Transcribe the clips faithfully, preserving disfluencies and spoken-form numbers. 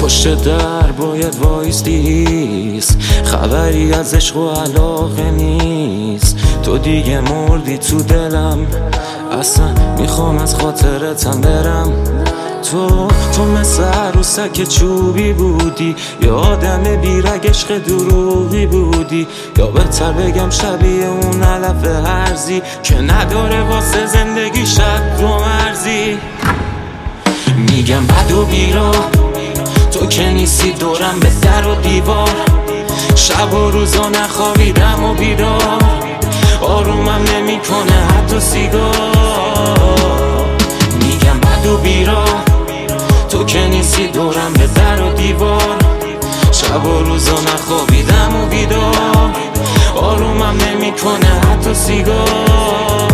پشت در باید وایستی، خبری از عشق و علاقه نیست. تو دیگه مردی تو دلم، اصلا میخوام از خاطرتم برم. تو تو مثل عروسک چوبی بودی، یا آدم بیرگ عشق دروغی بودی، یا بهتر بگم شبیه اون علف هرزی که نداره واسه زندگی شب و مرزی. میگم بد و بیرا تو که نیستی، دورم به در و دیوار، شب و روزا نخوابیدم و بیدار، آرومم نمی کنه حتی سیگار. میگم بد و بیرا تو که نیستی، دورم به در و دیوار، شب و روزا نخوابیدم و بیدار، آرومم نمی کنه حتی سیگار.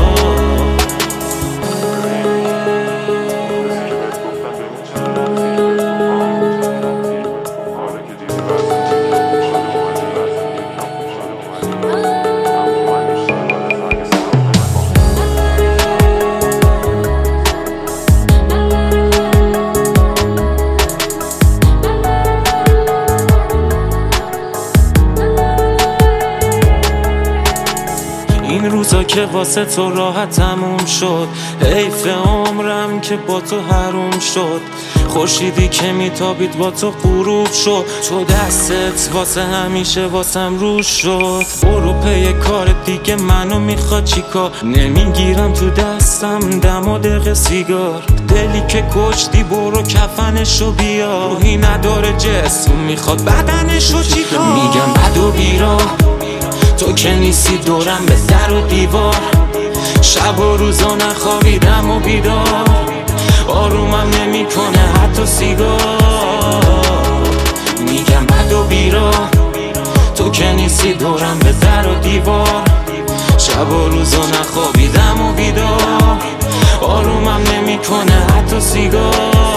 این روزا که واسه تو راحت تموم شد، حیف عمرم که با تو حروم شد. خورشیدی که میتابید با تو غروب شد، تو دستت واسه همیشه واسم روش شد. برو پی کار دیگه، منو میخواد چیکار؟ نمیگیرم تو دستم دم و دق سیگار. دلی که کشتی برو کفنشو بیار، روحی نداره جسم میخواد بدنشو چیکار؟ میگم بد و بیرا تو که نیستی، دورم به در و دیوار، شب و روزا نخوابیدم و بیدار، آرومم نمی کنه حتی سیگار. میگم بد و بیرا تو که نیستی، دورم به در و دیوار، شب و روزا نخوابیدم و بیدار، آرومم نمی کنه حتی سیگار.